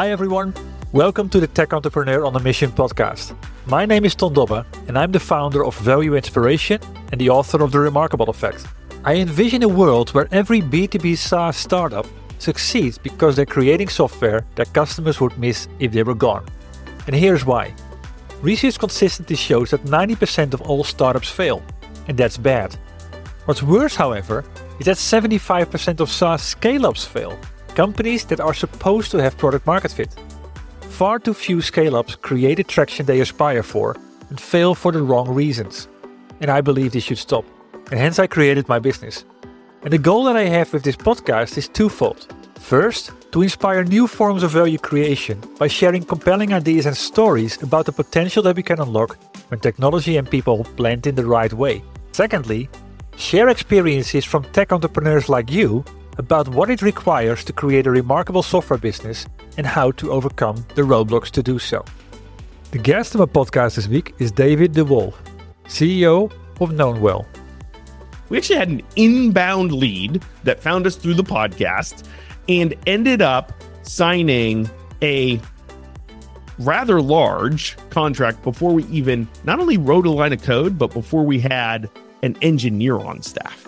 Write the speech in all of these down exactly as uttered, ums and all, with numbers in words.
Hi everyone, welcome to the Tech Entrepreneur on a Mission podcast. My name is Ton Dobbe and I'm the founder of Value Inspiration and the author of The Remarkable Effect. I envision a world where every B two B SaaS startup succeeds because they're creating software that customers would miss if they were gone. And here's why. Research consistently shows that ninety percent of all startups fail, and that's bad. What's worse, however, is that seventy-five percent of SaaS scale-ups fail. Companies that are supposed to have product market fit. Far too few scale-ups create the traction they aspire for and fail for the wrong reasons. And I believe this should stop. And hence I created my business. And the goal that I have with this podcast is twofold. First, to inspire new forms of value creation by sharing compelling ideas and stories about the potential that we can unlock when technology and people blend in the right way. Secondly, share experiences from tech entrepreneurs like you about what it requires to create a remarkable software business and how to overcome the roadblocks to do so. The guest of my podcast this week is David De Wolf, C E O of Knownwell. We actually had an inbound lead that found us through the podcast and ended up signing a rather large contract before we even not only wrote a line of code, but before we had an engineer on staff.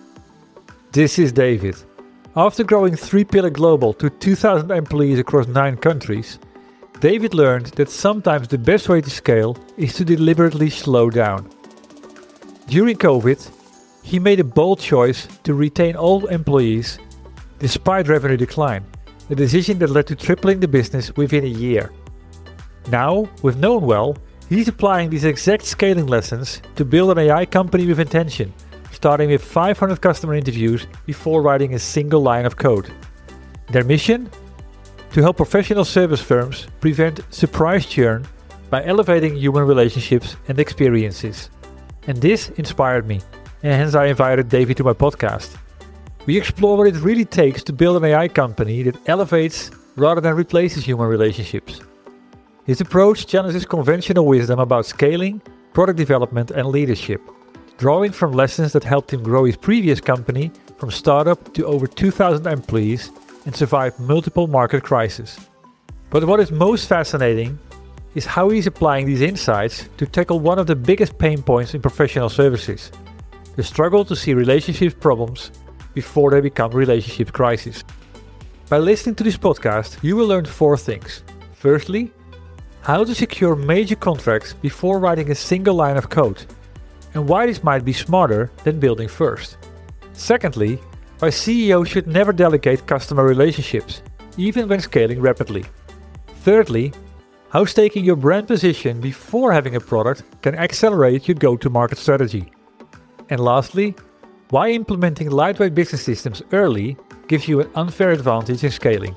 This is David. After growing three Pillar Global to two thousand employees across nine countries, David learned that sometimes the best way to scale is to deliberately slow down. During COVID, he made a bold choice to retain all employees despite revenue decline, a decision that led to tripling the business within a year. Now, with Knownwell, he's applying these exact scaling lessons to build an A I company with intention, starting with five hundred customer interviews before writing a single line of code. Their mission? To help professional service firms prevent surprise churn by elevating human relationships and experiences. And this inspired me, and hence I invited David to my podcast. We explore what it really takes to build an A I company that elevates rather than replaces human relationships. His approach challenges conventional wisdom about scaling, product development, and leadership, drawing from lessons that helped him grow his previous company from startup to over two thousand employees and survive multiple market crises. But what is most fascinating is how he's applying these insights to tackle one of the biggest pain points in professional services, the struggle to see relationship problems before they become relationship crises. By listening to this podcast, you will learn four things. Firstly, how to secure major contracts before writing a single line of code, and why this might be smarter than building first. Secondly, why C E Os should never delegate customer relationships, even when scaling rapidly. Thirdly, how staking your brand position before having a product can accelerate your go-to-market strategy. And lastly, why implementing lightweight business systems early gives you an unfair advantage in scaling.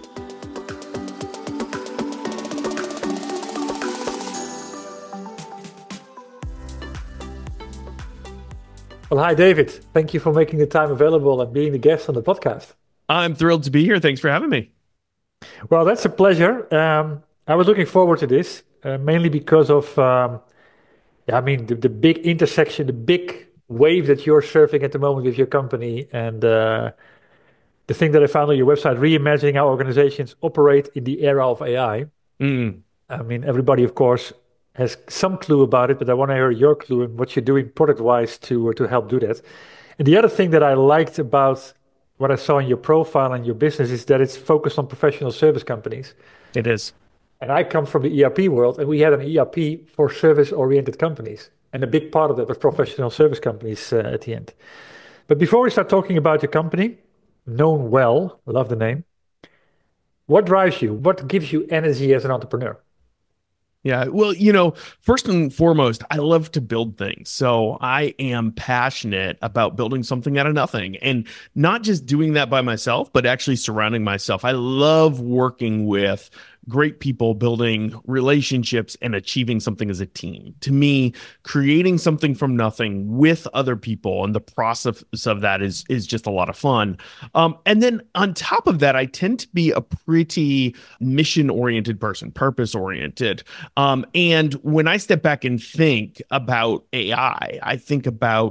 Well, hi, David. Thank you for making the time available and being the guest on the podcast. I'm thrilled to be here. Thanks for having me. Well, that's a pleasure. Um, I was looking forward to this, uh, mainly because of, um, yeah, I mean, the, the big intersection, the big wave that you're surfing at the moment with your company, and uh, the thing that I found on your website, reimagining how organizations operate in the era of A I. Mm. I mean, everybody, of course, has some clue about it, but I want to hear your clue and what you're doing product-wise to uh, to help do that. And the other thing that I liked about what I saw in your profile and your business is that it's focused on professional service companies. It is. And I come from the E R P world, and we had an E R P for service-oriented companies. And a big part of that was professional service companies uh, at the end. But before we start talking about your company, Knownwell, I love the name, what drives you? What gives you energy as an entrepreneur? Yeah, well, you know, first and foremost, I love to build things. So I am passionate about building something out of nothing, and not just doing that by myself, but actually surrounding myself. I love working with great people, building relationships and achieving something as a team. To me, creating something from nothing with other people and the process of that is, is just a lot of fun. Um, and then on top of that, I tend to be a pretty mission-oriented person, purpose-oriented. Um, and when I step back and think about A I, I think about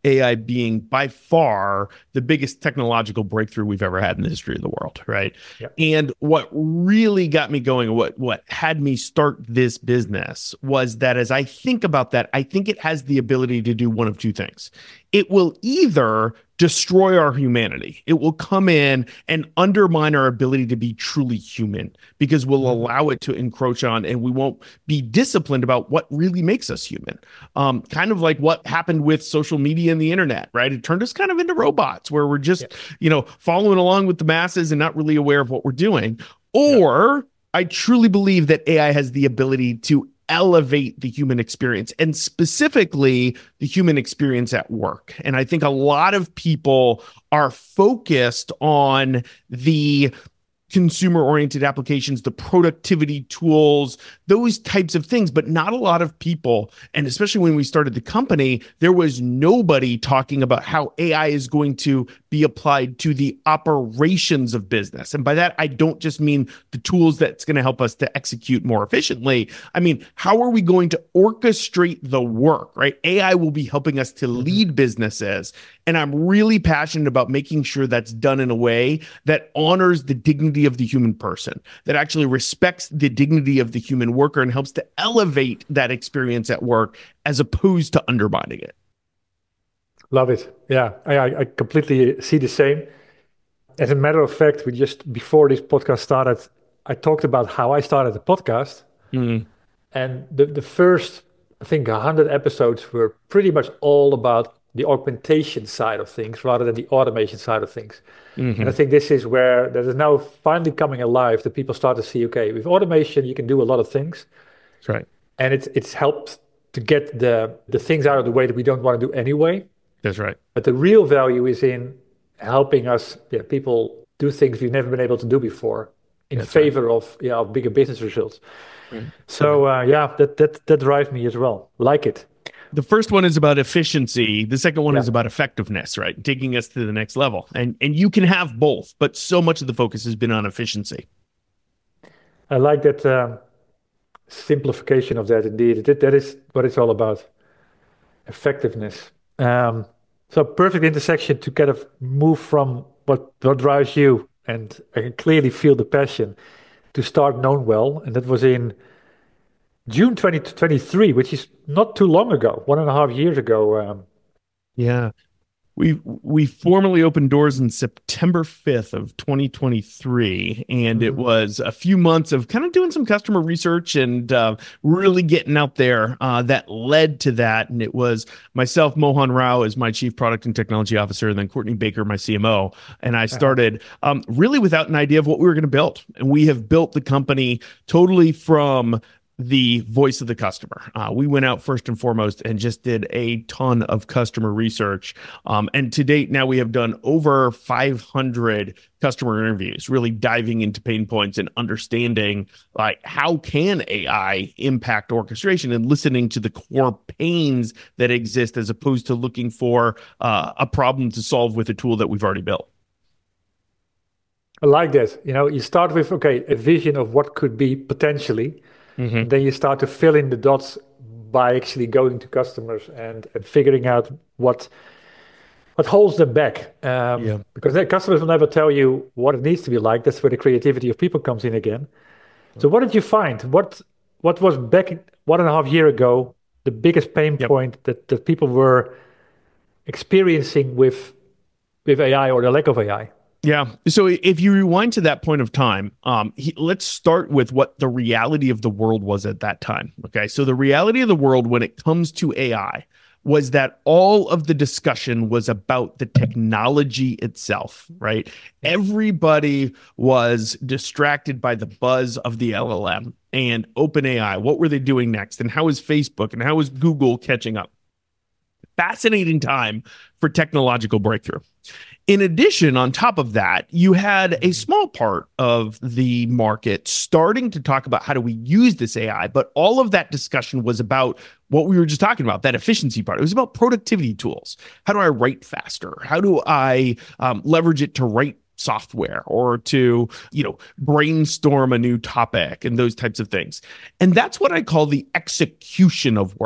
A I being by far the biggest technological breakthrough we've ever had in the history of the world, right? Yep. And what really got me going, what what had me start this business was that as I think about that, I think it has the ability to do one of two things. It will either destroy our humanity. It will come in and undermine our ability to be truly human because we'll allow it to encroach on and we won't be disciplined about what really makes us human. Um, kind of like what happened with social media and the internet, right? It turned us kind of into robots where we're just, yeah. you know, following along with the masses and not really aware of what we're doing. Or yeah. I truly believe that A I has the ability to elevate the human experience and specifically the human experience at work. And I think a lot of people are focused on the consumer-oriented applications, the productivity tools, those types of things, but not a lot of people. And especially when we started the company, there was nobody talking about how A I is going to be applied to the operations of business. And by that, I don't just mean the tools that's going to help us to execute more efficiently. I mean, how are we going to orchestrate the work, right? A I will be helping us to lead businesses. And I'm really passionate about making sure that's done in a way that honors the dignity of the human person, that actually respects the dignity of the human worker and helps to elevate that experience at work as opposed to undermining it. Love it. Yeah, I, I completely see the same. As a matter of fact, we just, before this podcast started, I talked about how I started the podcast. Mm-hmm. And the, the first, I think, one hundred episodes were pretty much all about the augmentation side of things rather than the automation side of things. Mm-hmm. And I think this is where that is now finally coming alive, that people start to see, okay, with automation, you can do a lot of things. That's right. And it's it's helped to get the, the things out of the way that we don't want to do anyway. That's right. But the real value is in helping us, yeah, people do things we've never been able to do before in That's favor right. of, yeah, of bigger business results. Mm-hmm. So, uh, yeah, that, that, that drives me as well. Like it. The first one is about efficiency. The second one yeah. is about effectiveness, right? Taking us to the next level. And and you can have both, but so much of the focus has been on efficiency. I like that um, simplification of that indeed. That, that is what it's all about. Effectiveness. Um, so perfect intersection to kind of move from what, what drives you, and I can clearly feel the passion, to start Knownwell. And that was in June twenty twenty-three, which is not too long ago, one and a half years ago. Um, yeah. We we formally opened doors on September fifth of twenty twenty-three, and mm-hmm. it was a few months of kind of doing some customer research and uh, really getting out there uh, that led to that. And it was myself, Mohan Rao, as my Chief Product and Technology Officer, and then Courtney Baker, my C M O. And I started um, really without an idea of what we were going to build. And we have built the company totally from the voice of the customer. Uh, we went out first and foremost and just did a ton of customer research. Um, and to date, now we have done over five hundred customer interviews, really diving into pain points and understanding, like, how can A I impact orchestration and listening to the core pains that exist as opposed to looking for uh, a problem to solve with a tool that we've already built. I like that. You know, you start with, okay, a vision of what could be potentially. Mm-hmm. And then you start to fill in the dots by actually going to customers and, and figuring out what what holds them back. Um, yeah. Because the customers will never tell you what it needs to be like. That's where the creativity of people comes in again. So what did you find? What what was back one and a half year ago the biggest pain yep. point that, that people were experiencing with with A I or the lack of A I? Yeah. So if you rewind to that point of time, um, he, let's start with what the reality of the world was at that time. Okay. So the reality of the world when it comes to A I was that all of the discussion was about the technology itself, right? Everybody was distracted by the buzz of the L L M and OpenAI. What were they doing next? And how is Facebook and how is Google catching up? Fascinating time for technological breakthrough. In addition, on top of that, you had a small part of the market starting to talk about how do we use this A I, but all of that discussion was about what we were just talking about, that efficiency part. It was about productivity tools. How do I write faster? How do I um, leverage it to write software or to, you know, brainstorm a new topic and those types of things. And that's what I call the execution of work.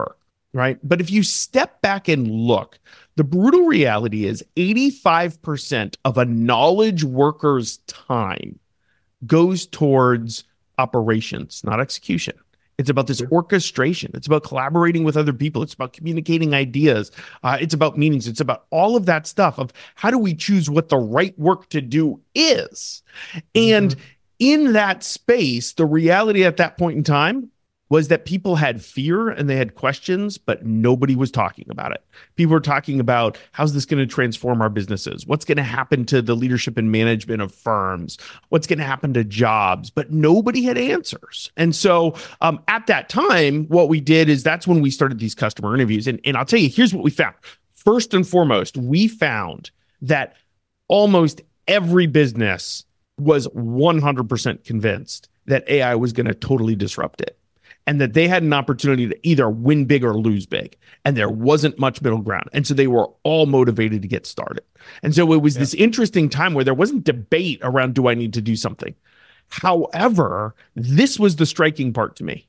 right? But if you step back and look, the brutal reality is eighty-five percent of a knowledge worker's time goes towards operations, not execution. It's about this orchestration. It's about collaborating with other people. It's about communicating ideas. Uh, it's about meetings. It's about all of that stuff of how do we choose what the right work to do is. And mm-hmm. in that space, the reality at that point in time was that people had fear and they had questions, but nobody was talking about it. People were talking about, how's this going to transform our businesses? What's going to happen to the leadership and management of firms? What's going to happen to jobs? But nobody had answers. And so um, at that time, what we did is that's when we started these customer interviews. And, and I'll tell you, here's what we found. First and foremost, we found that almost every business was one hundred percent convinced that A I was going to totally disrupt it, and that they had an opportunity to either win big or lose big. And there wasn't much middle ground. And so they were all motivated to get started. And so it was yeah. this interesting time where there wasn't debate around, do I need to do something? However, this was the striking part to me.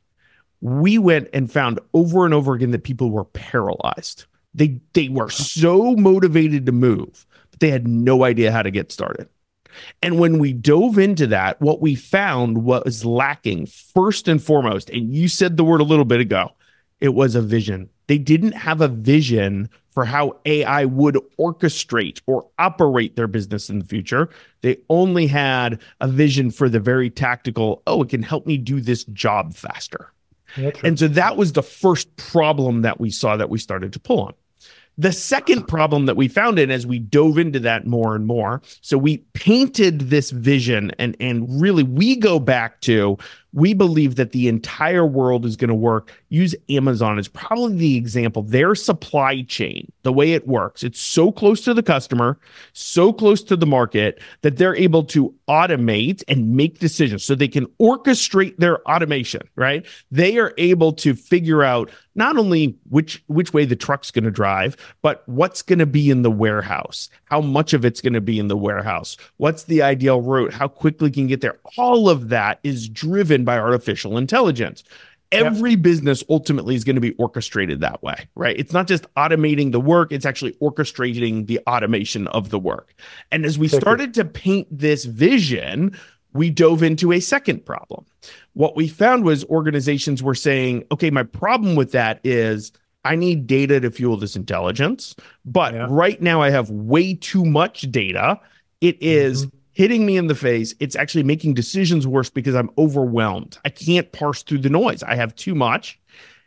We went and found over and over again that people were paralyzed. They, they were so motivated to move, but they had no idea how to get started. And when we dove into that, what we found was lacking first and foremost, and you said the word a little bit ago, it was a vision. They didn't have a vision for how A I would orchestrate or operate their business in the future. They only had a vision for the very tactical, oh, it can help me do this job faster. Yeah, and so that was the first problem that we saw that we started to pull on. The second problem that we found in as we dove into that more and more, so we painted this vision and, and really we go back to, we believe that the entire world is going to work. Use Amazon as probably the example. Their supply chain, the way it works, it's so close to the customer, so close to the market that they're able to automate and make decisions so they can orchestrate their automation, right? They are able to figure out not only which which way the truck's going to drive, but what's going to be in the warehouse, how much of it's going to be in the warehouse, what's the ideal route, how quickly can get there. All of that is driven by artificial intelligence. Every yep. business ultimately is going to be orchestrated that way, right? It's not just automating the work, it's actually orchestrating the automation of the work. And as we started to paint this vision, we dove into a second problem. What we found was organizations were saying, okay, my problem with that is I need data to fuel this intelligence, but yeah. right now I have way too much data. It is mm-hmm. hitting me in the face. It's actually making decisions worse because I'm overwhelmed. I can't parse through the noise. I have too much.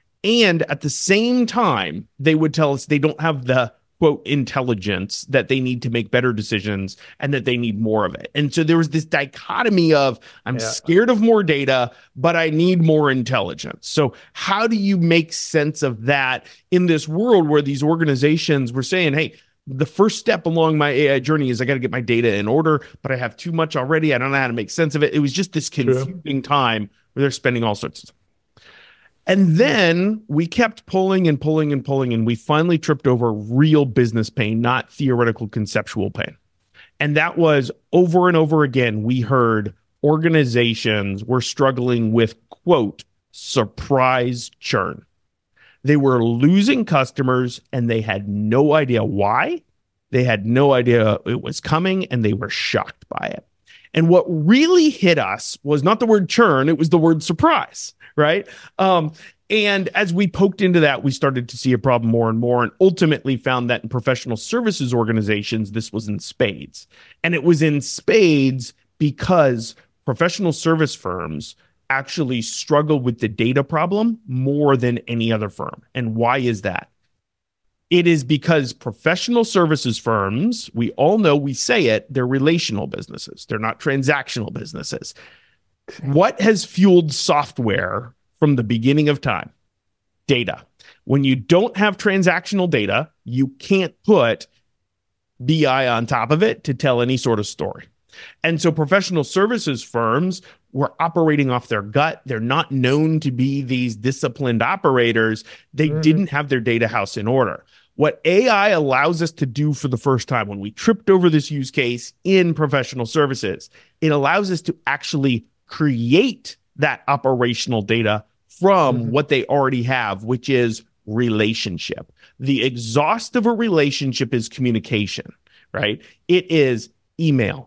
And at the same time, they would tell us they don't have the quote intelligence that they need to make better decisions and that they need more of it. And so there was this dichotomy of I'm yeah. scared of more data, but I need more intelligence. So how do you make sense of that in this world where these organizations were saying, hey, the first step along my A I journey is I got to get my data in order, but I have too much already. I don't know how to make sense of it. It was just this confusing True. time where they're spending all sorts of stuff. And then we kept pulling and pulling and pulling, and we finally tripped over real business pain, not theoretical conceptual pain. And that was over and over again, we heard organizations were struggling with, quote, surprise churn. They were losing customers and they had no idea why. They had no idea it was coming and they were shocked by it. And what really hit us was not the word churn, it was the word surprise, right? Um, and as we poked into that, we started to see a problem more and more, and ultimately found that in professional services organizations, this was in spades. And it was in spades because professional service firms actually struggle with the data problem more than any other firm. And why is that? It is because professional services firms, we all know, we say it, they're relational businesses. They're not transactional businesses. What has fueled software from the beginning of time? Data. When you don't have transactional data, you can't put B I on top of it to tell any sort of story. And so professional services firms were operating off their gut. They're not known to be these disciplined operators. They mm-hmm. didn't have their data house in order. What A I allows us to do for the first time when we tripped over this use case in professional services, it allows us to actually create that operational data from mm-hmm. what they already have, which is relationship. The exhaust of a relationship is communication, right? It is email,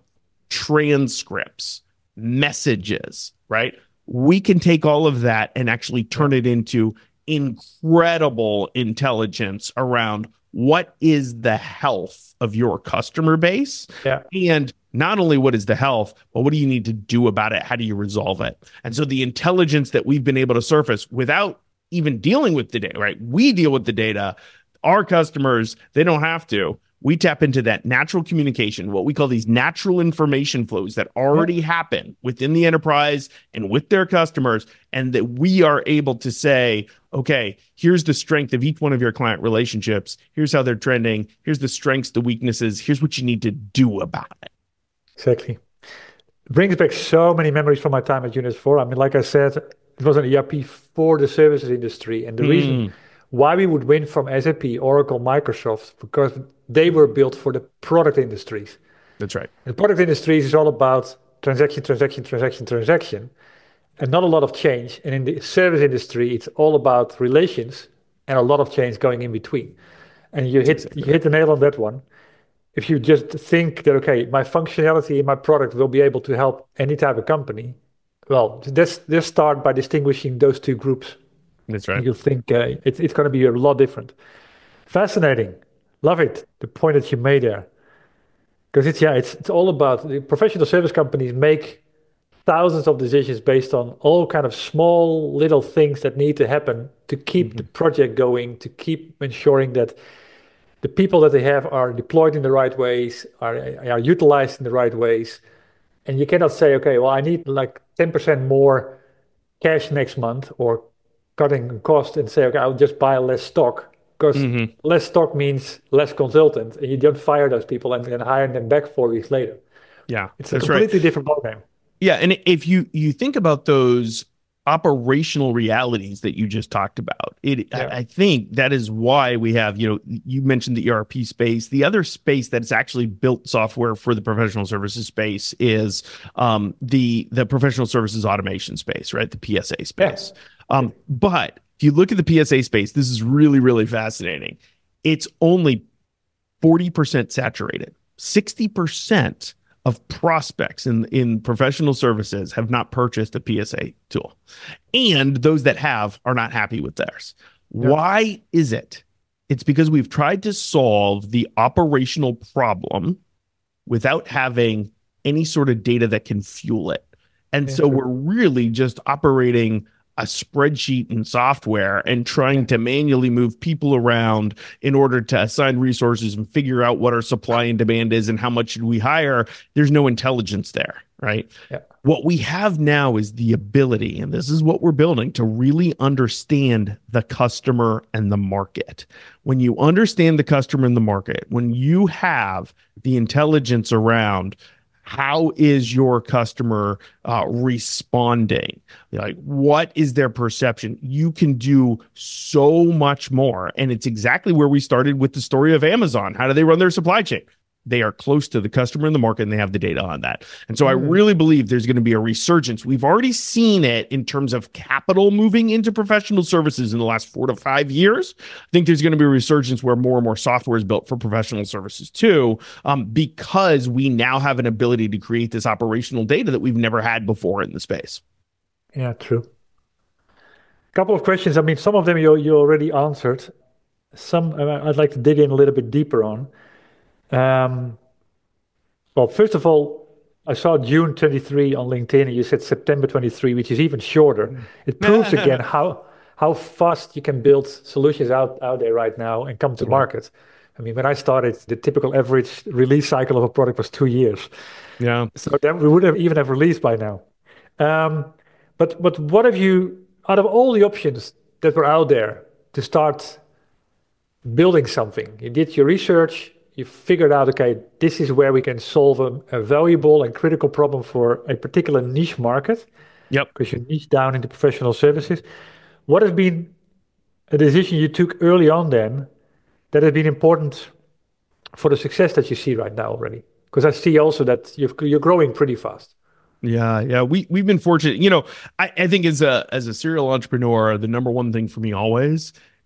transcripts, messages, right? We can take all of that and actually turn it into incredible intelligence around what is the health of your customer base. Yeah. And not only what is the health, but what do you need to do about it? How do you resolve it? And so the intelligence that we've been able to surface without even dealing with the data, right? We deal with the data. Our customers, they don't have to. We tap into that natural communication, what we call these natural information flows that already happen within the enterprise and with their customers, and that we are able to say, okay, here's the strength of each one of your client relationships. Here's how they're trending. Here's the strengths, the weaknesses. Here's what you need to do about it. Exactly. It brings back so many memories from my time at Unit four. I mean, like I said, it was an E R P for the services industry. And the mm. reason why we would win from S A P, Oracle, Microsoft, because they were built for the product industries. That's right. The product industries is all about transaction, transaction, transaction, transaction, and not a lot of change. And in the service industry, it's all about relations and a lot of change going in between. And you hit exactly. you hit the nail on that one. If you just think that, okay, my functionality in my product will be able to help any type of company, well, let's, let's start by distinguishing those two groups. That's right. You'll think uh, it, it's going to be a lot different. Fascinating. Love it, the point that you made there. Because it's, yeah, it's it's all about, the professional service companies make thousands of decisions based on all kind of small little things that need to happen to keep mm-hmm. the project going, to keep ensuring that the people that they have are deployed in the right ways, are, are utilized in the right ways. And you cannot say, okay, well, I need like ten percent more cash next month, or cutting cost and say, okay, I'll just buy less stock. Because mm-hmm. less stock means less consultant, and you don't fire those people and then hire them back four weeks later. Yeah, it's a completely right. different ballgame. Yeah, and if you you think about those operational realities that you just talked about, it yeah. I, I think that is why we have, you know, you mentioned the E R P space. The other space that's actually built software for the professional services space is um, the the professional services automation space, right? The P S A space. Yeah. Um, but if you look at the P S A space, this is really, really fascinating. It's only forty percent saturated. sixty percent of prospects in, in professional services have not purchased a P S A tool. And those that have are not happy with theirs. Yeah. Why is it? It's because we've tried to solve the operational problem without having any sort of data that can fuel it. And yeah, so true. We're really just operating a spreadsheet and software and trying to manually move people around in order to assign resources and figure out what our supply and demand is and how much should we hire. There's no intelligence there, right? Yeah. What we have now is the ability, and this is what we're building, to really understand the customer and the market. When you understand the customer and the market, when you have the intelligence around how is your customer uh, responding? Like, what is their perception? You can do so much more. And it's exactly where we started with the story of Amazon. How do they run their supply chain? They are close to the customer in the market, and they have the data on that. And so mm. I really believe there's going to be a resurgence. We've already seen it in terms of capital moving into professional services in the last four to five years. I think there's going to be a resurgence where more and more software is built for professional services too, um, because we now have an ability to create this operational data that we've never had before in the space. Yeah, true. A couple of questions. I mean, some of them you, you already answered. Some uh, I'd like to dig in a little bit deeper on. Um, well, first of all, I saw June twenty-three on LinkedIn, and you said September twenty-three, which is even shorter. It proves again how how fast you can build solutions out, out there right now and come to market. I mean, when I started, the typical average release cycle of a product was two years. Yeah. So then we would have even have released by now. Um, but but what have you, out of all the options that were out there to start building something, you did your research, you figured out, okay, this is where we can solve a, a valuable and critical problem for a particular niche market. Yep. Because you niche down into professional services. What has been a decision you took early on then that has been important for the success that you see right now already? Because I see also that you've, you're growing pretty fast. Yeah, yeah, we we've been fortunate. You know, I, I think as a as a serial entrepreneur, the number one thing for me always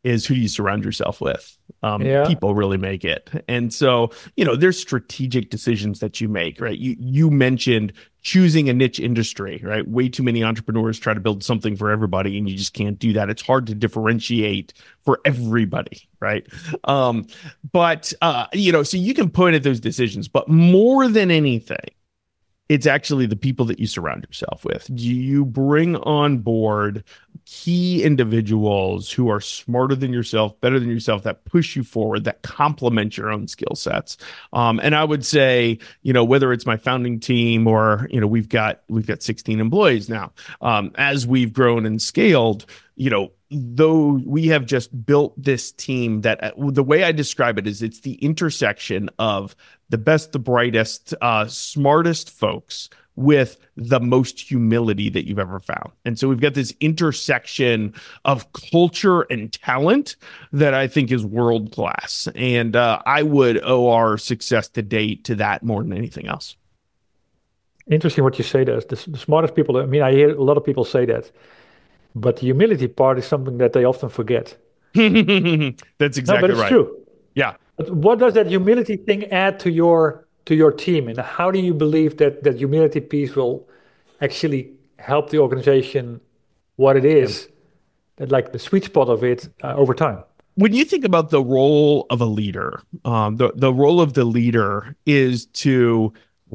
is who do you surround yourself with? Um, Yeah. People really make it. And so, you know, there's strategic decisions that you make, right? You you mentioned choosing a niche industry, right? Way too many entrepreneurs try to build something for everybody, and you just can't do that. It's hard to differentiate for everybody, right? Um, but, uh, you know, so you can point at those decisions, but more than anything, it's actually the people that you surround yourself with. Do you bring on board key individuals who are smarter than yourself, better than yourself, that push you forward, that complement your own skill sets? Um, and I would say, you know, whether it's my founding team or, you know, we've got we've got sixteen employees now. Um, as we've grown and scaled, you know, though we have just built this team that uh, the way I describe it is it's the intersection of the best, the brightest, uh, smartest folks with the most humility that you've ever found. And so we've got this intersection of culture and talent that I think is world class. And uh, I would owe our success to date to that more than anything else. Interesting what you say there. The, the smartest people, I mean, I hear a lot of people say that. But the humility part is something that they often forget. That's exactly right. No, but it's right. true. Yeah. But what does that humility thing add to your to your team, and how do you believe that that humility piece will actually help the organization what it is, yeah. that like the sweet spot of it uh, over time? When you think about the role of a leader, um, the the role of the leader is to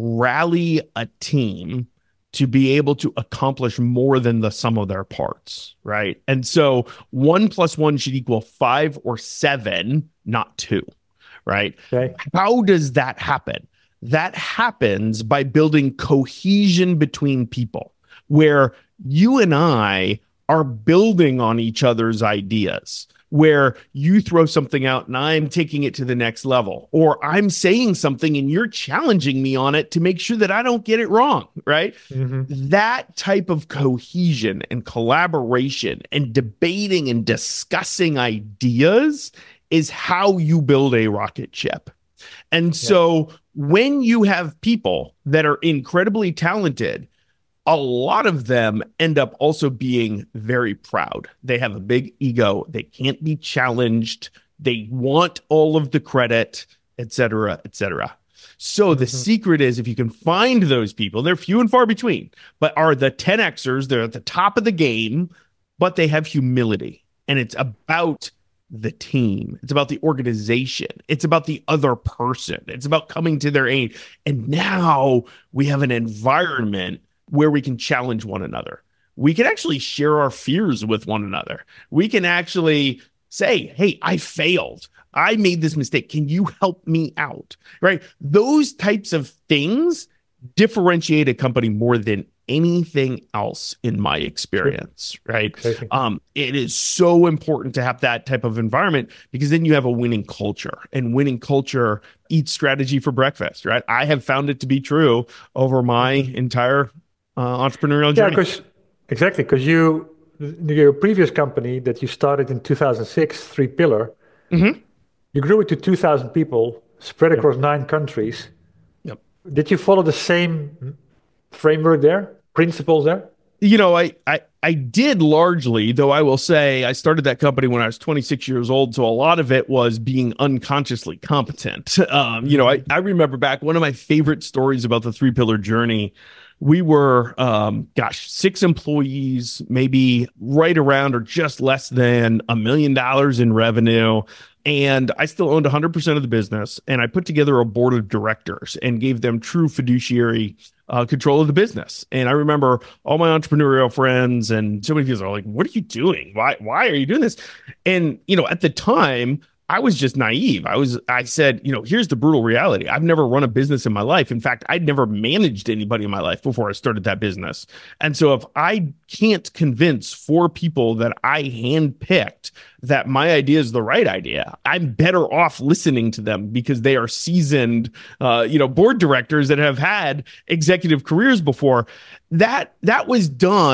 rally a team to be able to accomplish more than the sum of their parts, right? And so one plus one should equal five or seven, not two, right? Okay. How does that happen? That happens by building cohesion between people, where you and I are building on each other's ideas, where you throw something out and I'm taking it to the next level, or I'm saying something and you're challenging me on it to make sure that I don't get it wrong, right? Mm-hmm. That type of cohesion and collaboration and debating and discussing ideas is how you build a rocket ship. And so yeah. when you have people that are incredibly talented, a lot of them end up also being very proud. They have a big ego. They can't be challenged. They want all of the credit, et cetera, et cetera. So mm-hmm. the secret is, if you can find those people, they're few and far between, but are the ten Xers, they're at the top of the game, but they have humility. And it's about the team. It's about the organization. It's about the other person. It's about coming to their aid. And now we have an environment where we can challenge one another. We can actually share our fears with one another. We can actually say, hey, I failed. I made this mistake. Can you help me out? Right? Those types of things differentiate a company more than anything else in my experience, right? Okay. Um, it is so important to have that type of environment, because then you have a winning culture, and winning culture eats strategy for breakfast, right? I have found it to be true over my entire uh, entrepreneurial journey. Yeah, because exactly, because you, your previous company that you started in two thousand six, Three Pillar, mm-hmm. you grew it to two thousand people, spread Yep. across nine countries. Yep. Did you follow the same framework there, principles there? You know, I, I I did largely, though I will say I started that company when I was twenty-six years old. So a lot of it was being unconsciously competent. Um, you know, I, I remember back, one of my favorite stories about the Three Pillar journey. We were, um, gosh, six employees, maybe right around or just less than a million dollars in revenue. And I still owned one hundred percent of the business. And I put together a board of directors and gave them true fiduciary uh, control of the business. And I remember all my entrepreneurial friends and so many people are like, what are you doing? Why, why are you doing this? And, you know, at the time, I was just naive. I was, I said, you know, here's the brutal reality. I've never run a business in my life. In fact, I'd never managed anybody in my life before I started that business. And so if I can't convince four people that I handpicked that my idea is the right idea, I'm better off listening to them, because they are seasoned, uh, you know, board directors that have had executive careers before. That, that was done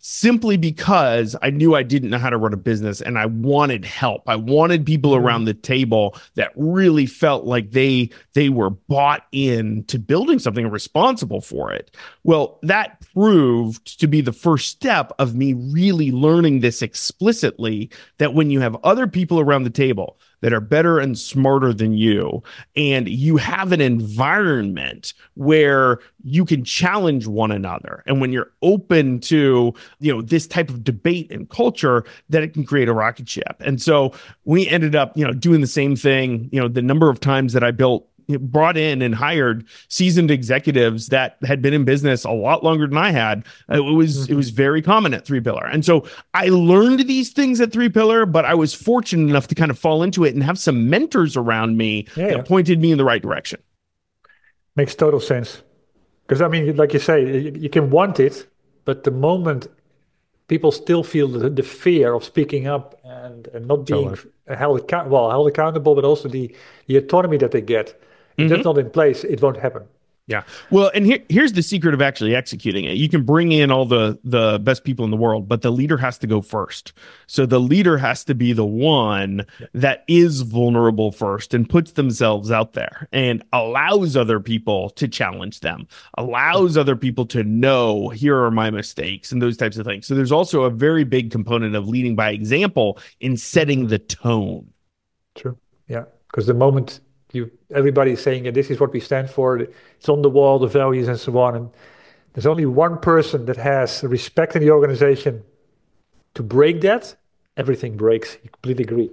simply because I knew I didn't know how to run a business and I wanted help. I wanted people around the table that really felt like they they were bought in to building something and responsible for it. Well, that proved to be the first step of me really learning this explicitly, that when you have other people around the table that are better and smarter than you, and you have an environment where you can challenge one another, and when you're open to, you know, this type of debate and culture, that it can create a rocket ship. And so we ended up, you know, doing the same thing. You know, the number of times that I built brought in and hired seasoned executives that had been in business a lot longer than I had. It was mm-hmm. it was very common at Three Pillar. And so I learned these things at Three Pillar, but I was fortunate enough to kind of fall into it and have some mentors around me yeah, that yeah. pointed me in the right direction. Makes total sense. Because I mean, like you say, you, you can want it, but the moment people still feel the, the fear of speaking up and, and not being totally. held, account- well, held accountable, but also the, the autonomy that they get, if mm-hmm. that's not in place, it won't happen. Yeah. Well, and here, here's the secret of actually executing it. You can bring in all the, the best people in the world, but the leader has to go first. So the leader has to be the one yeah. that is vulnerable first and puts themselves out there and allows other people to challenge them, allows other people to know, here are my mistakes and those types of things. So there's also a very big component of leading by example in setting the tone. True. Yeah. Because the moment You, everybody is saying, yeah, this is what we stand for. It's on the wall, the values and so on. And there's only one person that has respect in the organization to break that. Everything breaks. You completely agree.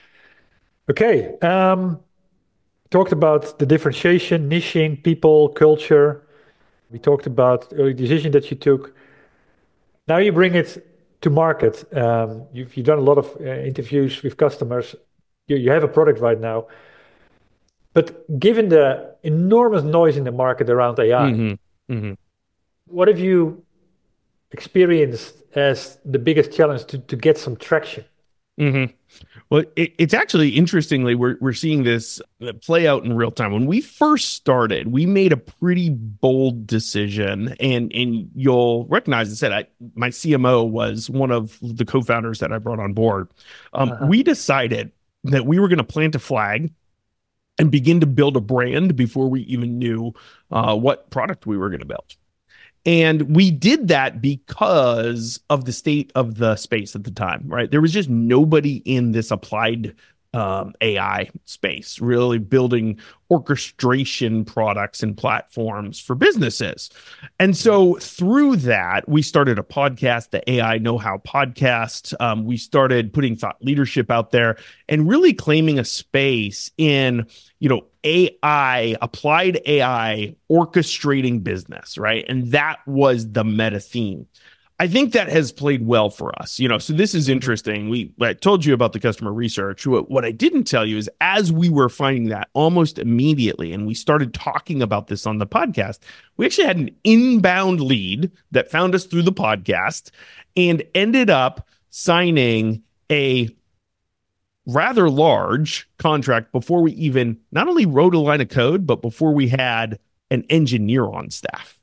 Okay. Um, talked about the differentiation, niching, people, culture. We talked about the early decision that you took. Now you bring it to market. Um, you've, you've done a lot of uh, interviews with customers. You, you have a product right now. But given the enormous noise in the market around A I, mm-hmm. Mm-hmm. what have you experienced as the biggest challenge to, to get some traction? Mm-hmm. Well, it, it's actually, interestingly, we're we're seeing this play out in real time. When we first started, we made a pretty bold decision, and and you'll recognize I said I, my C M O was one of the co-founders that I brought on board. Um, uh-huh. We decided that we were going to plant a flag and begin to build a brand before we even knew uh, what product we were going to build. And we did that because of the state of the space at the time, right? There was just nobody in this applied um, A I space really building orchestration products and platforms for businesses. And so through that, we started a podcast, the A I Know-How podcast. Um, we started putting thought leadership out there and really claiming a space in, you know, A I, applied A I orchestrating business, right? And that was the meta theme. I think that has played well for us, you know, so this is interesting. We I told you about the customer research. What, what I didn't tell you is as we were finding that almost immediately, and we started talking about this on the podcast, we actually had an inbound lead that found us through the podcast and ended up signing a rather large contract before we even not only wrote a line of code, but before we had an engineer on staff.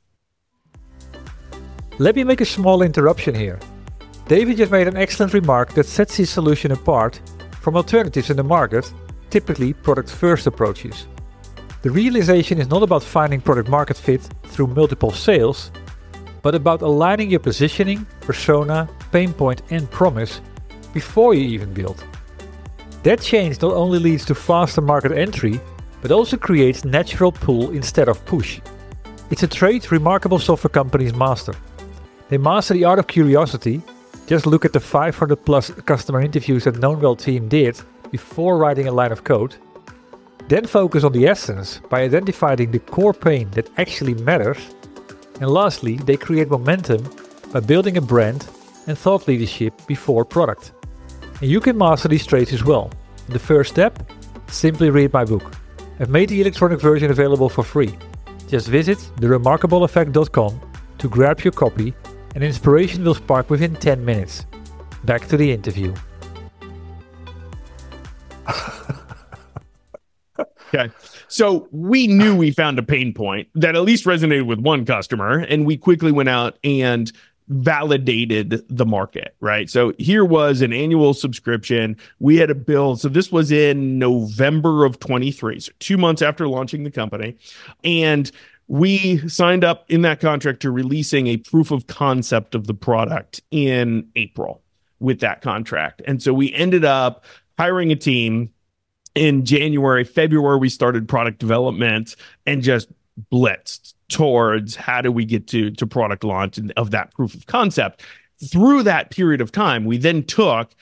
Let me make a small interruption here. David just made an excellent remark that sets his solution apart from alternatives in the market, typically product-first approaches. The realization is not about finding product market fit through multiple sales, but about aligning your positioning, persona, pain point and promise before you even build. That change not only leads to faster market entry, but also creates natural pull instead of push. It's a trait remarkable software companies master. They master the art of curiosity. Just look at the five hundred plus customer interviews that Knownwell team did before writing a line of code. Then focus on the essence by identifying the core pain that actually matters. And lastly, they create momentum by building a brand and thought leadership before product. And you can master these traits as well. The first step? Simply read my book. I've made the electronic version available for free. Just visit the remarkable effect dot com to grab your copy, and inspiration will spark within ten minutes. Back to the interview. Okay. So we knew we found a pain point that at least resonated with one customer, and we quickly went out and validated the market, right? So here was an annual subscription. We had a bill. So this was in November of twenty-three, so two months after launching the company. And we signed up in that contract to releasing a proof of concept of the product in April with that contract. And so we ended up hiring a team in January. February, we started product development and just blitzed towards how do we get to, to product launch and of that proof of concept. Through that period of time, we then took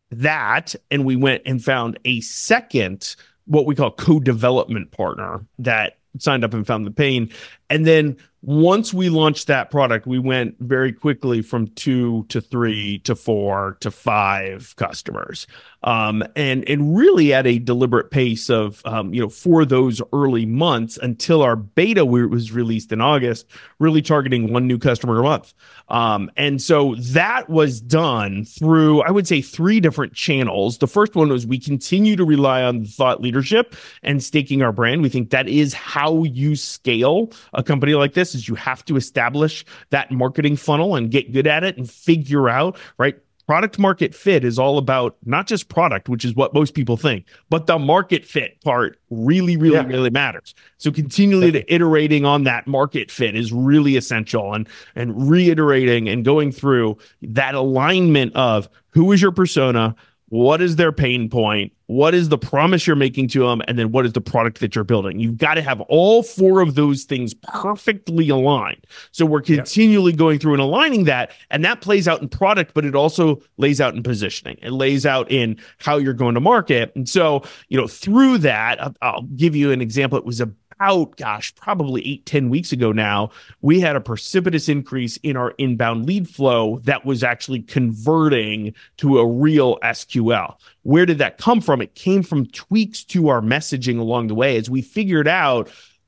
that and we went and found a second, what we call co-development partner that signed up and found the pain. And then once we launched that product, we went very quickly from two to three to four to five customers. Um, and, and really at a deliberate pace of, um, you know, for those early months until our beta was released in August, really targeting one new customer a month. Um, and so that was done through, I would say, three different channels. The first one was we continue to rely on thought leadership and staking our brand. We think that is how you scale a company like this, is you have to establish that marketing funnel and get good at it and figure out, right? Product market fit is all about not just product, which is what most people think, but the market fit part really, really, yeah. really matters. So continually to iterating on that market fit is really essential, and, and reiterating and going through that alignment of who is your persona, what is their pain point, what is the promise you're making to them, and then what is the product that you're building. You've got to have all four of those things perfectly aligned. So we're continually yeah. going through and aligning that, and that plays out in product, but it also lays out in positioning. It lays out in how you're going to market. And so, you know, through that, I'll, I'll give you an example. It was a Out, gosh, probably eight, ten weeks ago now, we had a precipitous increase in our inbound lead flow that was actually converting to a real S Q L. Where did that come from? It came from tweaks to our messaging along the way as we figured out,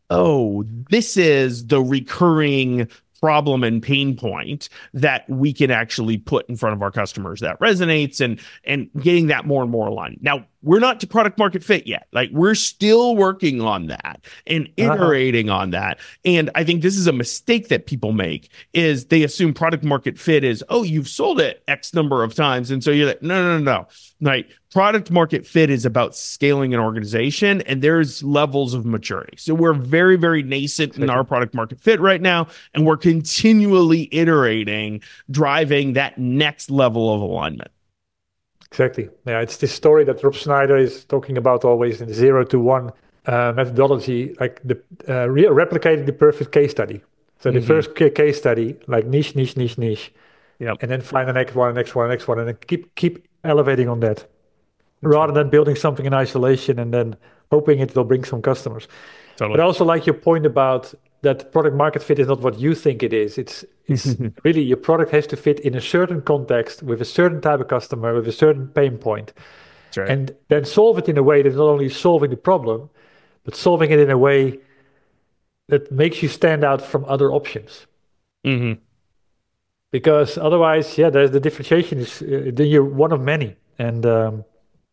oh, this is the recurring problem and pain point that we can actually put in front of our customers that resonates, and and getting that more and more aligned. Now, we're not to product market fit yet. Like, we're still working on that and iterating uh-huh. on that. And I think this is a mistake that people make, is they assume product market fit is, oh, you've sold it X number of times. And so you're like, no, no, no, no. Like, product market fit is about scaling an organization, and there's levels of maturity. So we're very, very nascent in our product market fit right now, and we're continually iterating, driving that next level of alignment. Exactly. Yeah, it's this story that Rob Schneider is talking about always in the zero to one uh, methodology, like the uh, re- replicating the perfect case study. So mm-hmm. the first c- case study, like niche, niche, niche, niche, yep. and then find the next one, next one, next one, and then keep keep elevating on that, rather than building something in isolation and then hoping it will bring some customers. Totally. But I also like your point about that product market fit is not what you think it is. It's it's really your product has to fit in a certain context with a certain type of customer with a certain pain point. Right. And then solve it in a way that's not only solving the problem, but solving it in a way that makes you stand out from other options. Mm-hmm. Because otherwise, yeah, there's the differentiation is uh, then you're one of many. And um,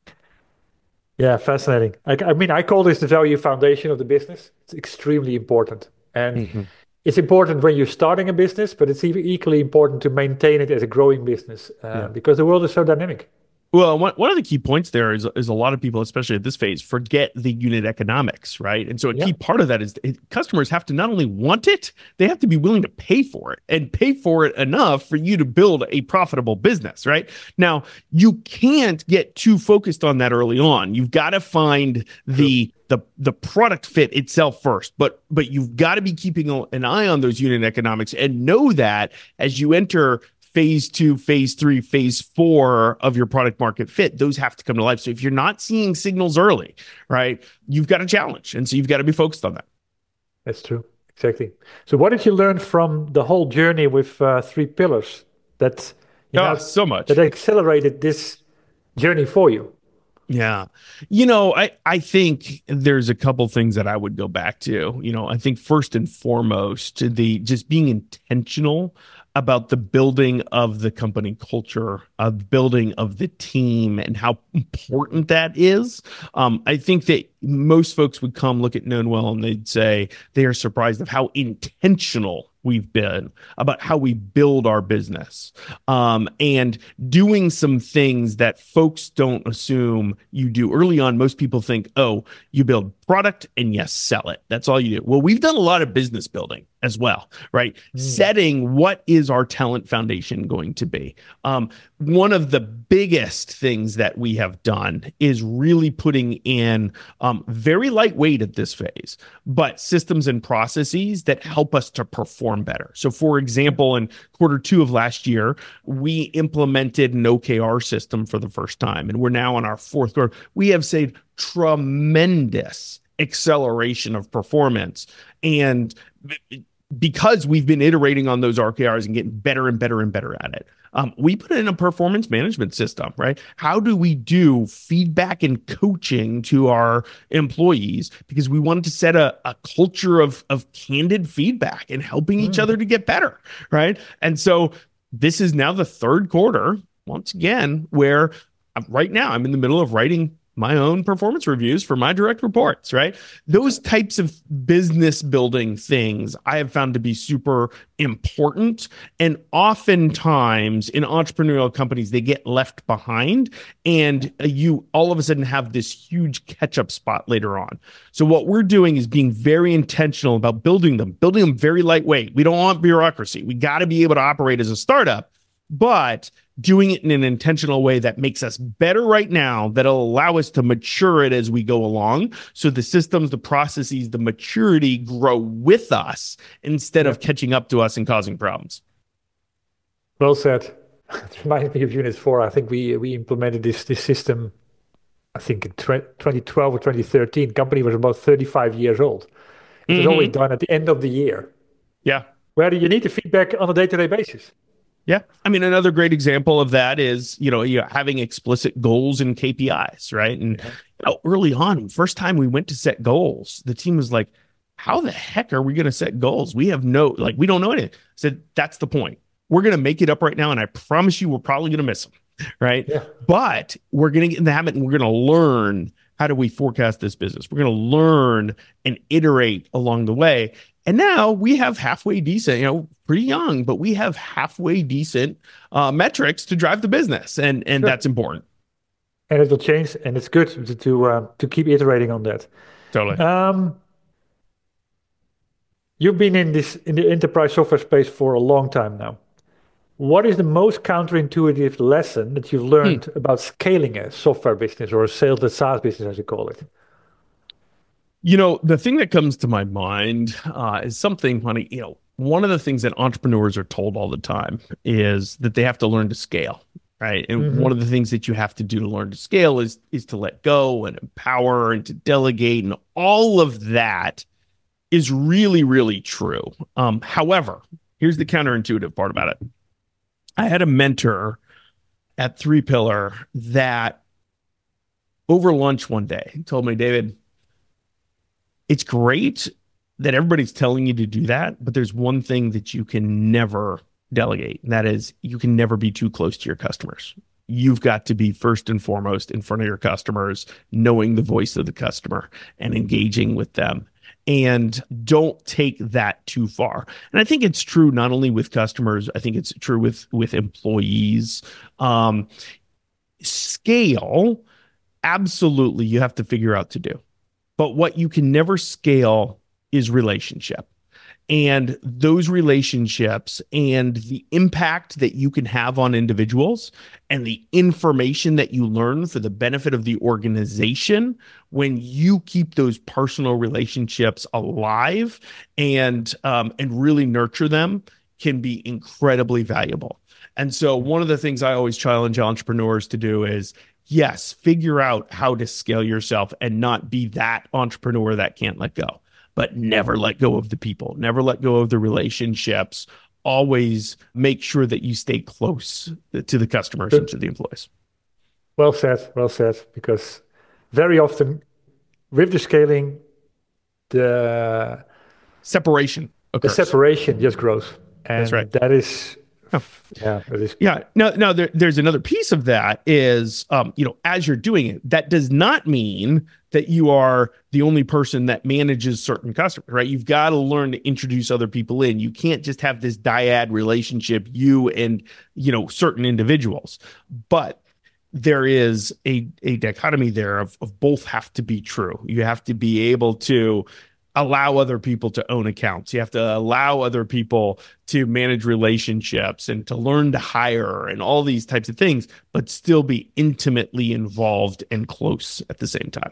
yeah, fascinating. I, I mean, I call this the value foundation of the business. It's extremely important. And mm-hmm. it's important when you're starting a business, but it's even equally important to maintain it as a growing business uh, yeah. because the world is so dynamic. Well, one, one of the key points there is, is a lot of people, especially at this phase, forget the unit economics, right? And so a yeah. key part of that is it, customers have to not only want it, they have to be willing to pay for it and pay for it enough for you to build a profitable business, right? Now, you can't get too focused on that early on. You've got to find the the the product fit itself first, but but you've got to be keeping an eye on those unit economics and know that as you enter phase two, phase three, phase four of your product market fit, those have to come to life. So if you're not seeing signals early, right, you've got a challenge. And so you've got to be focused on that. That's true. Exactly. So what did you learn from the whole journey with uh, three pillars that, you oh, know, so much that accelerated this journey for you? Yeah. You know, I, I think there's a couple things that I would go back to. You know, I think first and foremost, the just being intentional about the building of the company culture, of building of the team, and how important that is. Um, I think that most folks would come look at Known Well and they'd say they are surprised of how intentional we we've been, about how we build our business, um, and doing some things that folks don't assume you do. Early on, most people think, oh, you build product and yes, sell it. That's all you do. Well, we've done a lot of business building as well, right? Mm. Setting what is our talent foundation going to be. Um, one of the biggest things that we have done is really putting in um, very lightweight at this phase, but systems and processes that help us to perform better. So for example, in quarter two of last year, we implemented an O K R system for the first time, and we're now on our fourth quarter. We have saved tremendous acceleration of performance. And because we've been iterating on those O K Rs and getting better and better and better at it, um, we put in a performance management system, right? How do we do feedback and coaching to our employees? Because we wanted to set a, a culture of, of candid feedback and helping mm. each other to get better, right? And so this is now the third quarter, once again, where right now I'm in the middle of writing my own performance reviews for my direct reports, right? Those types of business building things I have found to be super important. And oftentimes in entrepreneurial companies, they get left behind and you all of a sudden have this huge catch-up spot later on. So what we're doing is being very intentional about building them, building them very lightweight. We don't want bureaucracy. We got to be able to operate as a startup, but doing it in an intentional way that makes us better right now, that'll allow us to mature it as we go along. So the systems, the processes, the maturity grow with us instead yeah. of catching up to us and causing problems. Well said. It reminds me of Unit four. I think we we implemented this this system, I think in twenty twelve or twenty thirteen. Company was about thirty-five years old. It was mm-hmm. always done at the end of the year. Yeah. Where you need the feedback on a day-to-day basis. Yeah. I mean, another great example of that is, you know, you know, having explicit goals and K P Is, right? And you know, early on, first time we went to set goals, the team was like, how the heck are we going to set goals? We have no, like, we don't know anything. I said, that's the point. We're going to make it up right now. And I promise you, we're probably going to miss them, right? Yeah. But we're going to get in the habit and we're going to learn, how do we forecast this business? We're going to learn and iterate along the way. And now we have halfway decent, you know, pretty young, but we have halfway decent uh, metrics to drive the business. And and sure. that's important. And it will change. And it's good to to, uh, to keep iterating on that. Totally. Um, you've been in this in the enterprise software space for a long time now. What is the most counterintuitive lesson that you've learned hmm. about scaling a software business or a sales and SaaS business, as you call it? You know, the thing that comes to my mind uh, is something funny. You know, one of the things that entrepreneurs are told all the time is that they have to learn to scale, right? And mm-hmm. one of the things that you have to do to learn to scale is is to let go and empower and to delegate, and all of that is really, really true. Um, however, here's the counterintuitive part about it. I had a mentor at Three Pillar that over lunch one day told me, David, it's great that everybody's telling you to do that, but there's one thing that you can never delegate, and that is you can never be too close to your customers. You've got to be first and foremost in front of your customers, knowing the voice of the customer and engaging with them. And don't take that too far. And I think it's true not only with customers, I think it's true with, with employees. Um, scale, absolutely, you have to figure out to do. But what you can never scale is relationship. And those relationships and the impact that you can have on individuals and the information that you learn for the benefit of the organization, when you keep those personal relationships alive and um, and really nurture them, can be incredibly valuable. And so one of the things I always challenge entrepreneurs to do is, yes, figure out how to scale yourself and not be that entrepreneur that can't let go. But never let go of the people, never let go of the relationships. Always make sure that you stay close to the customers Good. And to the employees. Well said, well said, because very often with the scaling, the separation occurs. The separation just grows. And That's right. That is Yeah, that is. Yeah. Now, now there, there's another piece of that is, um, you know, as you're doing it, that does not mean that you are the only person that manages certain customers, right? You've got to learn to introduce other people in. You can't just have this dyad relationship, you and, you know, certain individuals. But there is a, a dichotomy there of, of both have to be true. You have to be able to allow other people to own accounts. You have to allow other people to manage relationships and to learn to hire and all these types of things, but still be intimately involved and close at the same time.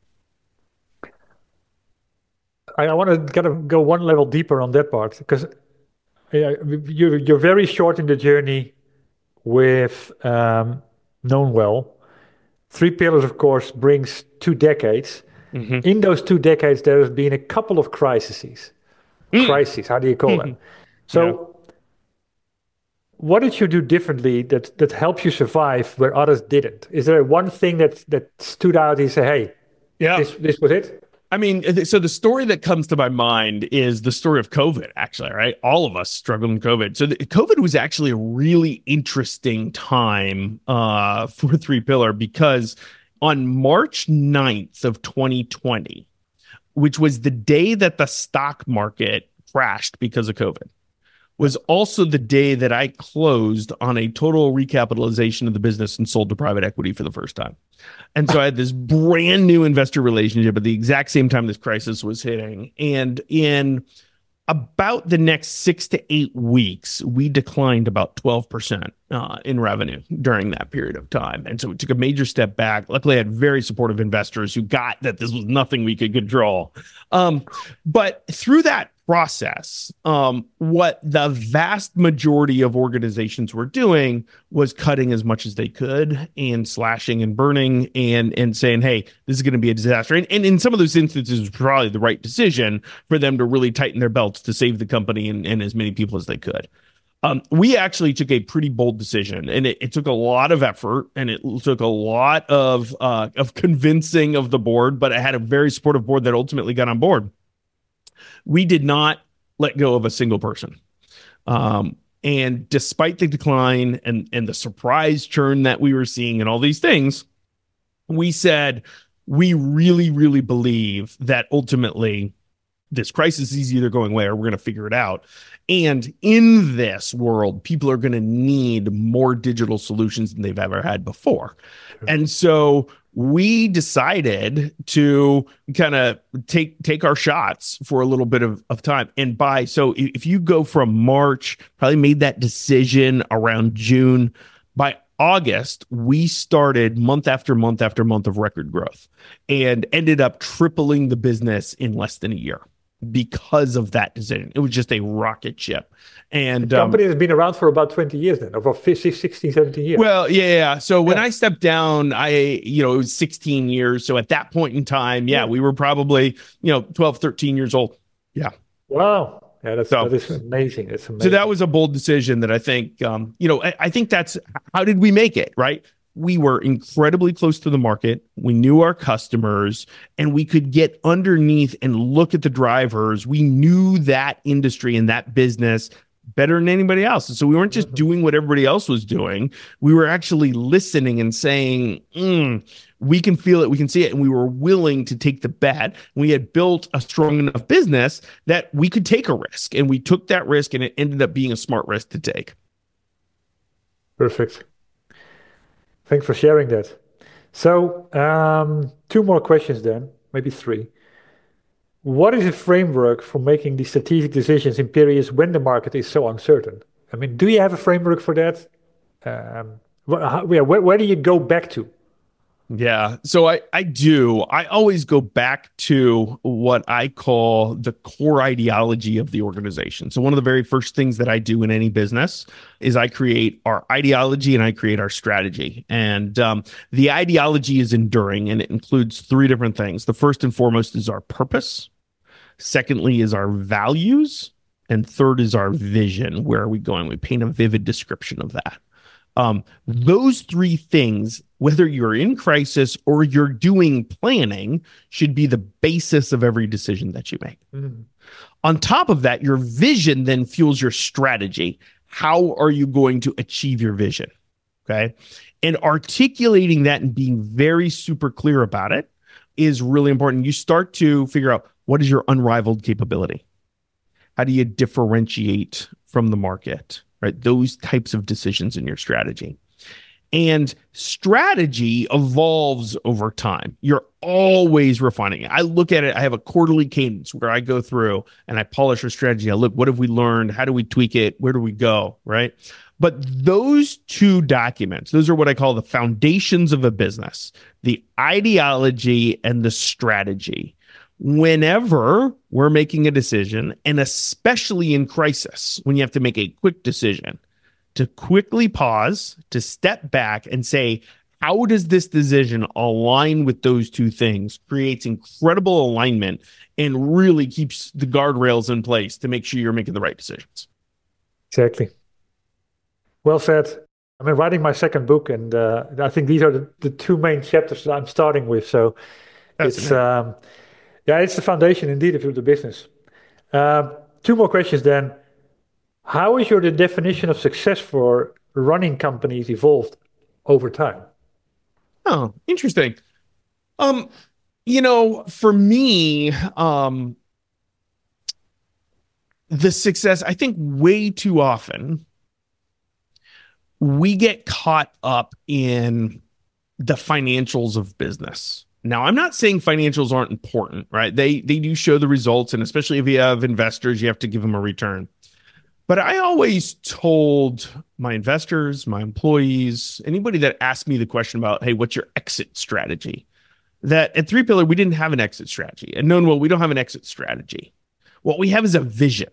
I, I want to kind of go one level deeper on that part, because uh, you're, you're very short in the journey with um, Knownwell. Three Pillars, of course, brings two decades. Mm-hmm. In those two decades, there has been a couple of crises. Mm. Crises, how do you call them? So, yeah. What did you do differently that that helped you survive where others didn't? Is there one thing that that stood out? You say, "Hey, yeah, this this was it." I mean, so the story that comes to my mind is the story of COVID, actually, right? All of us struggled in COVID. So the, COVID was actually a really interesting time uh, for Three Pillar, because on March ninth of twenty twenty, which was the day that the stock market crashed because of COVID, was also the day that I closed on a total recapitalization of the business and sold to private equity for the first time. And so I had this brand new investor relationship at the exact same time this crisis was hitting. And in about the next six to eight weeks, we declined about twelve percent uh, in revenue during that period of time. And so we took a major step back. Luckily, I had very supportive investors who got that this was nothing we could control. Um, but through that process, um, what the vast majority of organizations were doing was cutting as much as they could and slashing and burning and and saying, hey, this is going to be a disaster. And, and in some of those instances, it was probably the right decision for them to really tighten their belts to save the company and, and as many people as they could. Um, we actually took a pretty bold decision, and it, it took a lot of effort, and it took a lot of uh, of convincing of the board, but I had a very supportive board that ultimately got on board. We did not let go of a single person. Um, and despite the decline and, and the surprise churn that we were seeing and all these things, we said, we really, really believe that ultimately this crisis is either going away or we're going to figure it out. And in this world, people are going to need more digital solutions than they've ever had before. Sure. And so we decided to kind of take take our shots for a little bit of, of time. And by, so if you go from March, probably made that decision around June, by August, we started month after month after month of record growth and ended up tripling the business in less than a year because of that decision. It was just a rocket ship. And the company um, has been around for about twenty years then, over fifteen, sixteen, seventeen years. Well, yeah, yeah. So when yeah. I stepped down, I, you know, it was sixteen years. So at that point in time, yeah, yeah. we were probably, you know, twelve, thirteen years old. Yeah. Wow. Yeah, that's, so, that is amazing. It's amazing. So that was a bold decision that I think, um, you know, I, I think that's, how did we make it, right? We were incredibly close to the market. We knew our customers, and we could get underneath and look at the drivers. We knew that industry and that business better than anybody else. And so we weren't just doing what everybody else was doing. We were actually listening and saying, mm, we can feel it, we can see it. And we were willing to take the bet. We had built a strong enough business that we could take a risk. And we took that risk, and it ended up being a smart risk to take. Perfect. Thanks for sharing that. So um, two more questions then, maybe three. What is a framework for making these strategic decisions in periods when the market is so uncertain? I mean, do you have a framework for that? Um, wh- how, yeah, where, where do you go back to? Yeah, so I, I do. I always go back to what I call the core ideology of the organization. So one of the very first things that I do in any business is I create our ideology and I create our strategy. And um, the ideology is enduring, and it includes three different things. The first and foremost is our purpose. Secondly is our values. And third is our vision. Where are we going? We paint a vivid description of that. Um, those three things, whether you're in crisis or you're doing planning, should be the basis of every decision that you make. Mm-hmm. On top of that, your vision then fuels your strategy. how are you going to achieve your vision? Okay. And articulating that and being very super clear about it is really important. You start to figure out, what is your unrivaled capability? How do you differentiate from the market, right? Those types of decisions in your strategy. And strategy evolves over time. You're always refining it. I look at it, I have a quarterly cadence where I go through and I polish our strategy. I look, what have we learned? How do we tweak it? Where do we go, right? But those two documents, those are what I call the foundations of a business, the ideology and the strategy. Whenever we're making a decision, and especially in crisis, when you have to make a quick decision, to quickly pause, to step back and say, how does this decision align with those two things? Creates incredible alignment and really keeps the guardrails in place to make sure you're making the right decisions. Exactly. Well said. I'm writing my second book, and uh, I think these are the, the two main chapters that I'm starting with. So That's it's um, yeah, it's the foundation indeed of the business. Um, two more questions then. How is your the definition of success for running companies evolved over time? Oh, interesting. Um, you know, for me, um, the success, I think way too often we get caught up in the financials of business. Now, I'm not saying financials aren't important, right? They they do show the results, and especially if you have investors, you have to give them a return. But I always told my investors, my employees, anybody that asked me the question about, hey, what's your exit strategy? That at three pillar, we didn't have an exit strategy. And no, well, we don't have an exit strategy. What we have is a vision.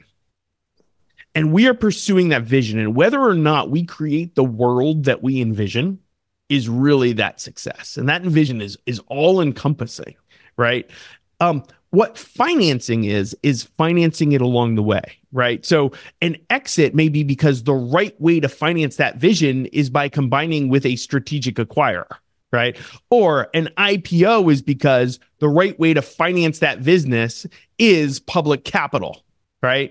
And we are pursuing that vision. And whether or not we create the world that we envision is really that success. And that vision is, is all encompassing, right? Um, what financing is, is financing it along the way, right? So an exit may be because the right way to finance that vision is by combining with a strategic acquirer, right? Or an I P O is because the right way to finance that business is public capital, right?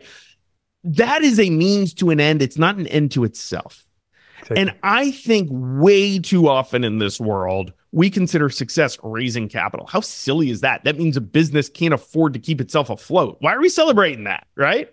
That is a means to an end. It's not an end to itself. Exactly. And I think way too often in this world, we consider success raising capital. How silly is that? That means a business can't afford to keep itself afloat. Why are we celebrating that, right?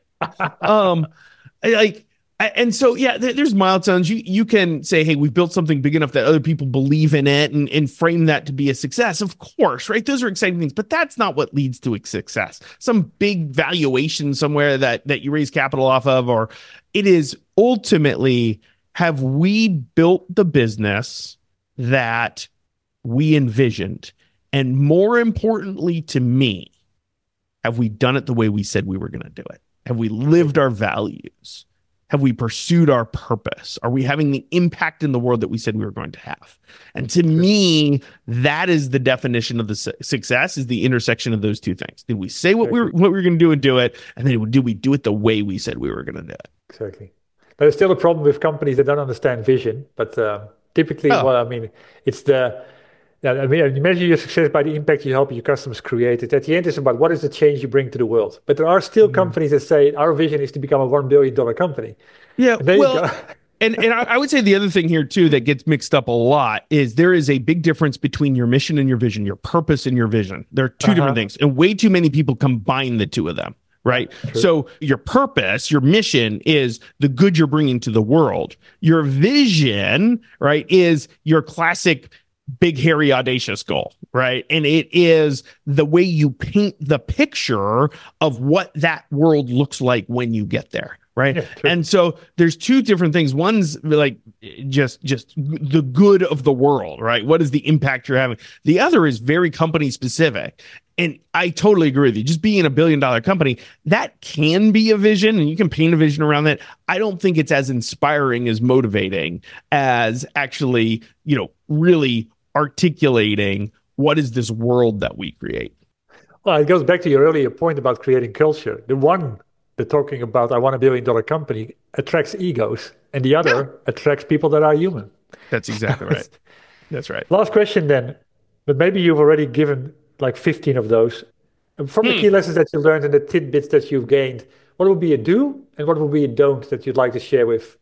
um, like, and so, yeah, there's milestones. You you can say, hey, we've built something big enough that other people believe in it and, and frame that to be a success. Of course, right? Those are exciting things, but that's not what leads to a success. Some big valuation somewhere that, that you raise capital off of, or it is ultimately, have we built the business that we envisioned? And more importantly to me, have we done it the way we said we were going to do it? Have we lived our values? Have we pursued our purpose? Are we having the impact in the world that we said we were going to have? And to me, that is the definition of the su- success, is the intersection of those two things. Did we say what exactly. we were what we were going to do and do it? And then did we do it the way we said we were going to do it? Exactly. But there's still a problem with companies that don't understand vision. But uh, typically, oh. well, I mean, it's the, yeah, I mean, you measure your success by the impact you help your customers create. It. At the end, it's about what is the change you bring to the world. But there are still mm. companies that say our vision is to become a one billion dollars company. Yeah, and well, and, and I, I would say the other thing here, too, that gets mixed up a lot is there is a big difference between your mission and your vision, your purpose and your vision. There are two uh-huh. different things. And way too many people combine the two of them. Right. True. So your purpose, your mission is the good you're bringing to the world. Your vision, right, is your classic big, hairy, audacious goal. Right. And it is the way you paint the picture of what that world looks like when you get there. Right. Yeah, and so there's two different things. One's like just just the good of the world. Right. What is the impact you're having? The other is very company specific. And I totally agree with you. Just being a billion dollar company, that can be a vision and you can paint a vision around that. I don't think it's as inspiring, as motivating as actually, you know, really articulating what is this world that we create. Well, it goes back to your earlier point about creating culture. The one they're talking about, I want a billion dollar company, attracts egos, and the other yeah. attracts people that are human. That's exactly right. That's right. Last question then, but maybe you've already given like fifteen of those. And from hmm. the key lessons that you learned and the tidbits that you've gained, what would be a do and what would be a don't that you'd like to share with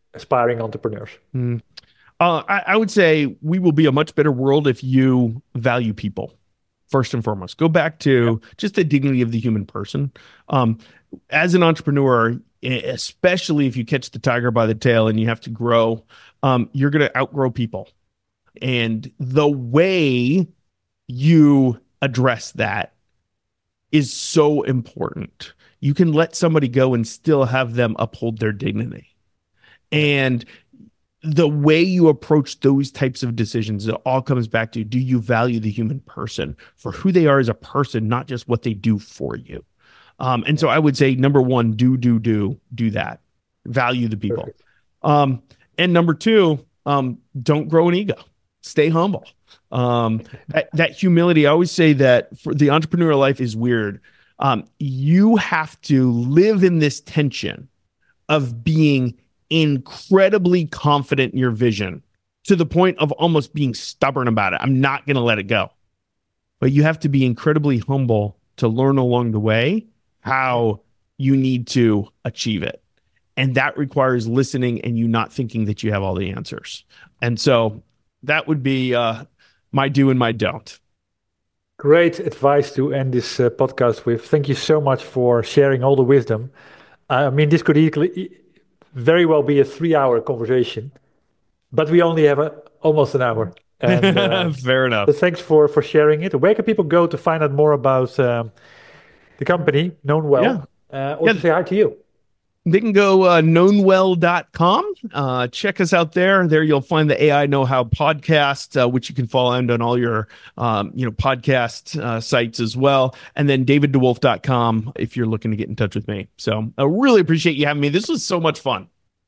aspiring entrepreneurs? Mm. Uh, I, I would say we will be a much better world if you value people first and foremost. Go back to yeah. just the dignity of the human person. Um, as an entrepreneur, especially if you catch the tiger by the tail and you have to grow, um, you're going to outgrow people. And the way you address that is so important. You can let somebody go and still have them uphold their dignity. And the way you approach those types of decisions, it all comes back to, do you value the human person for who they are as a person, not just what they do for you? Um, and so I would say, number one, do, do, do, do that. Value the people. Um, and number two, um, don't grow an ego. Stay humble. Um, that, that humility, I always say that for the entrepreneurial life is weird. Um, you have to live in this tension of being incredibly confident in your vision to the point of almost being stubborn about it. I'm not going to let it go. But you have to be incredibly humble to learn along the way how you need to achieve it. And that requires listening and you not thinking that you have all the answers. And so that would be uh, my do and my don't. Great advice to end this uh, podcast with. Thank you so much for sharing all the wisdom. I mean, this could equally, very well be a three-hour conversation, but we only have a, almost an hour. And, uh, Fair enough. So thanks for, for sharing it. Where can people go to find out more about um, the company, Knownwell, yeah. uh, or yeah. to say hi to you? They can go uh, knownwell dot com. Uh, check us out there. There you'll find the A I Know-How podcast, uh, which you can follow on all your um, you know, podcast uh, sites as well. And then david dewolf dot com if you're looking to get in touch with me. So I really appreciate you having me. This was so much fun.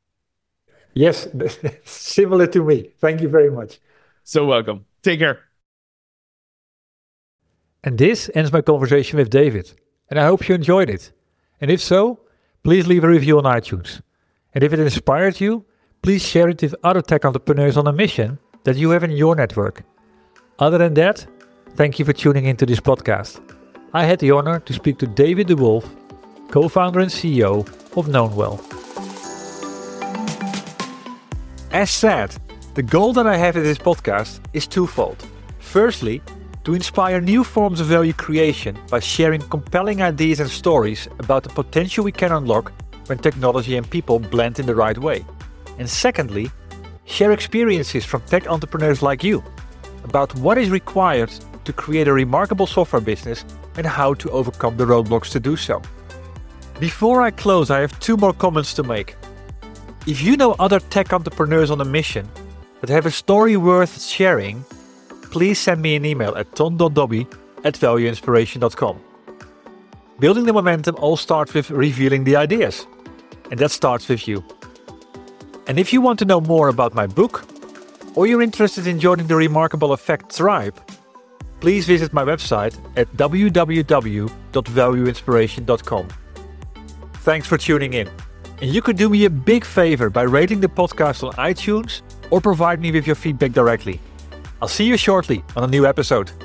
Yes, similar to me. Thank you very much. So welcome. Take care. And this ends my conversation with David. And I hope you enjoyed it. And if so, please leave a review on iTunes. And if it inspired you, please share it with other tech entrepreneurs on a mission that you have in your network. Other than that, thank you for tuning into this podcast. I had the honor to speak to David DeWolf, co-founder and C E O of Knownwell. As said, the goal that I have in this podcast is twofold. Firstly, to inspire new forms of value creation by sharing compelling ideas and stories about the potential we can unlock when technology and people blend in the right way. And secondly, share experiences from tech entrepreneurs like you about what is required to create a remarkable software business and how to overcome the roadblocks to do so. Before I close, I have two more comments to make. If you know other tech entrepreneurs on a mission that have a story worth sharing, please send me an email at ton dot dobby at value inspiration dot com. Building the momentum all starts with revealing the ideas. And that starts with you. And if you want to know more about my book, or you're interested in joining the Remarkable Effect tribe, please visit my website at w w w dot value inspiration dot com. Thanks for tuning in. And you could do me a big favor by rating the podcast on iTunes or provide me with your feedback directly. I'll see you shortly on a new episode.